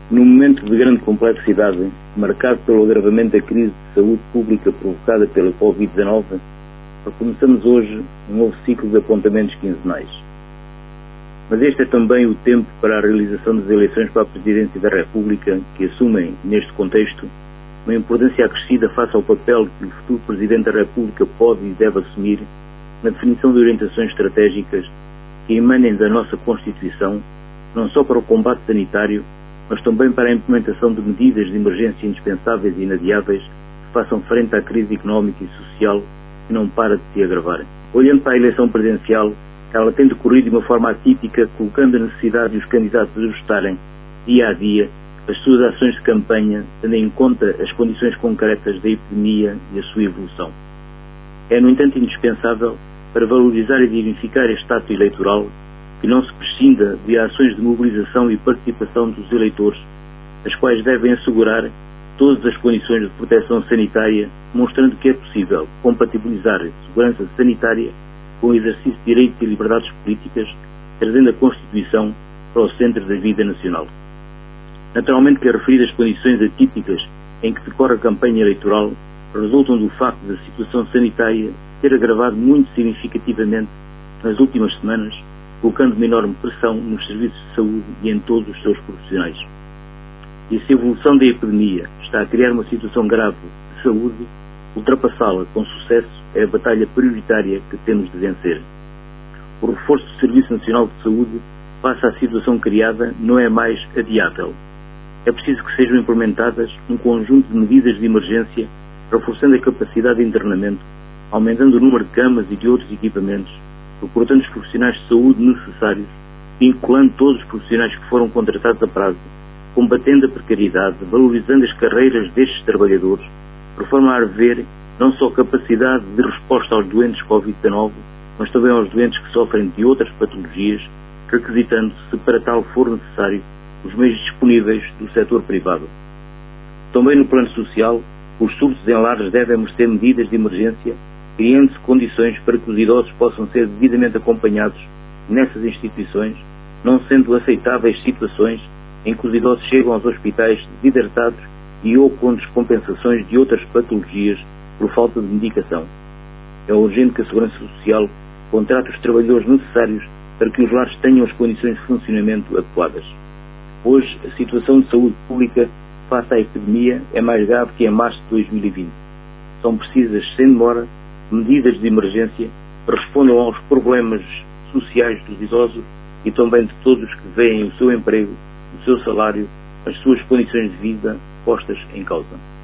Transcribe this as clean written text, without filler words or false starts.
Num momento de grande complexidade, marcado pelo agravamento da crise de saúde pública provocada pela Covid-19, recomeçamos hoje um novo ciclo de apontamentos quinzenais. Mas este é também o tempo para a realização das eleições para a Presidência da República, que assumem, neste contexto, uma importância acrescida face ao papel que o futuro Presidente da República pode e deve assumir na definição de orientações estratégicas que emanem da nossa Constituição, não só para o combate sanitário, mas também para a implementação de medidas de emergência indispensáveis e inadiáveis que façam frente à crise económica e social que não para de se agravar. Olhando para a eleição presidencial, ela tem decorrido de uma forma atípica, colocando a necessidade de os candidatos ajustarem, dia a dia, as suas ações de campanha, tendo em conta as condições concretas da epidemia e a sua evolução. É, no entanto, indispensável, para valorizar e dignificar este ato eleitoral, que não se prescinda de ações de mobilização e participação dos eleitores, as quais devem assegurar todas as condições de proteção sanitária, mostrando que é possível compatibilizar a segurança sanitária com o exercício de direitos e liberdades políticas, trazendo a Constituição para o centro da vida nacional. Naturalmente que as referidas condições atípicas em que decorre a campanha eleitoral resultam do facto da situação sanitária ter agravado muito significativamente nas últimas semanas, colocando uma enorme pressão nos serviços de saúde e em todos os seus profissionais. E se a evolução da epidemia está a criar uma situação grave de saúde, ultrapassá-la com sucesso é a batalha prioritária que temos de vencer. O reforço do Serviço Nacional de Saúde, face à situação criada, não é mais adiável. É preciso que sejam implementadas um conjunto de medidas de emergência, reforçando a capacidade de internamento, aumentando o número de camas e de outros equipamentos, procurando os profissionais de saúde necessários, vinculando todos os profissionais que foram contratados a prazo, combatendo a precariedade, valorizando as carreiras destes trabalhadores, por forma a haver não só capacidade de resposta aos doentes Covid-19, mas também aos doentes que sofrem de outras patologias, requisitando-se, para tal for necessário, os meios disponíveis do setor privado. Também no plano social, os surtos em lares devem merecer medidas de emergência, criando-se condições para que os idosos possam ser devidamente acompanhados nessas instituições, não sendo aceitáveis situações em que os idosos chegam aos hospitais desidratados e ou com descompensações de outras patologias por falta de medicação. É urgente que a Segurança Social contrate os trabalhadores necessários para que os lares tenham as condições de funcionamento adequadas. Hoje, a situação de saúde pública face à epidemia é mais grave que em março de 2020. São precisas, sem demora, medidas de emergência que respondam aos problemas sociais dos idosos e também de todos que veem o seu emprego, o seu salário, as suas condições de vida postas em causa.